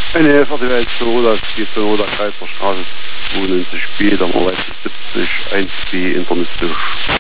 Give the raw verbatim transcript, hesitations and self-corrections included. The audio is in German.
Eine Helfer der Welt so, das geht so der Kreiserstraße zweiundneunzig B, der Nummer siebzig eins B internistisch.